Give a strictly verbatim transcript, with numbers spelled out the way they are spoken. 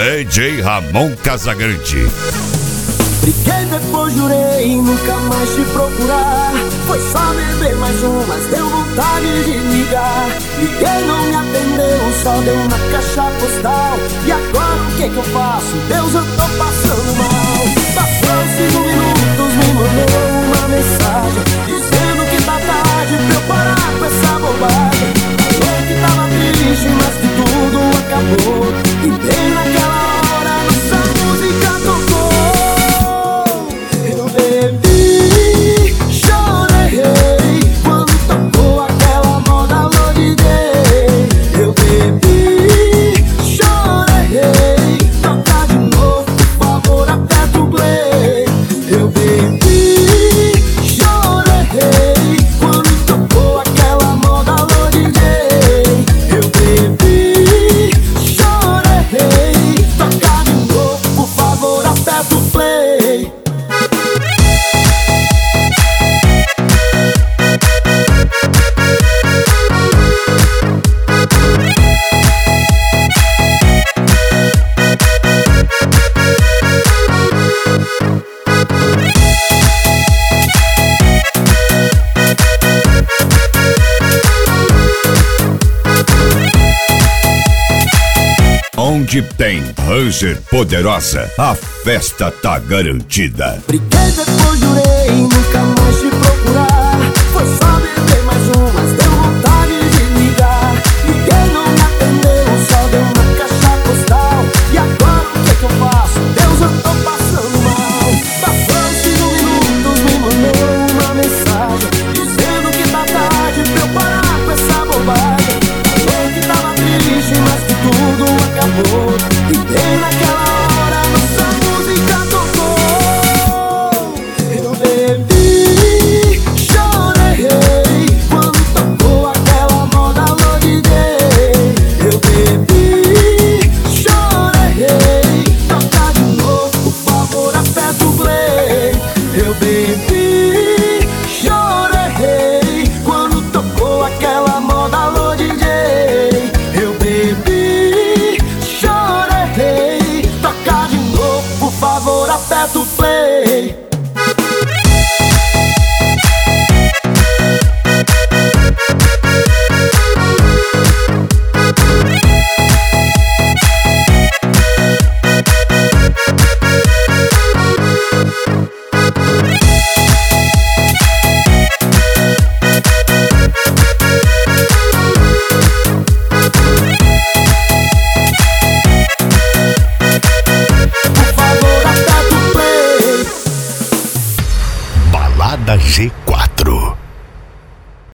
D J Ramon Casagrande. Briguei, depois jurei nunca mais te procurar. Foi só beber mais um, mas deu vontade de ligar. Liguei, não me atendeu, só deu uma caixa postal. E agora o que que eu faço? Deus, eu tô passando mal. Passou cinco minutos, me mandou uma mensagem dizendo que tá tarde pra eu parar com essa bobagem. Falou que tava triste, mas que tudo acabou. E bem naquela hora nossa música tocou. Bebi, chorei quando tocou aquela moda Lodi Day. Eu bebi, chorei, toca de novo, por favor, aperta o play. Eu bebi, chorei quando tocou aquela moda Lodi Day. Eu bebi, chorei, toca de novo, por favor, aperta o play. Onde tem Ranger Poderosa, a festa tá garantida. Briguei, depois jurei nunca mais te procurar. Foi só beber mais um, mas deu vontade de ligar. Liguei, não me atendeu, só deu uma caixa postal. E agora o que que eu faço? Deus, eu tô passando mal. Passou cinco minutos, me mandou uma mensagem dizendo que tá tarde pra eu parar com essa bobagem. Falou que tava triste, mas que tudo acabou. E bem naquela hora nossa música tocou. Eu bebi, chorei quando tocou aquela moda Lodi Day. Eu bebi, chorei, toca de novo, por favor, aperta o play. Eu bebi, chorei quando tocou aquela moda Lodi Day. Eu bebi, chorei, toca de novo, por favor, aperta o play. Balada G quatro.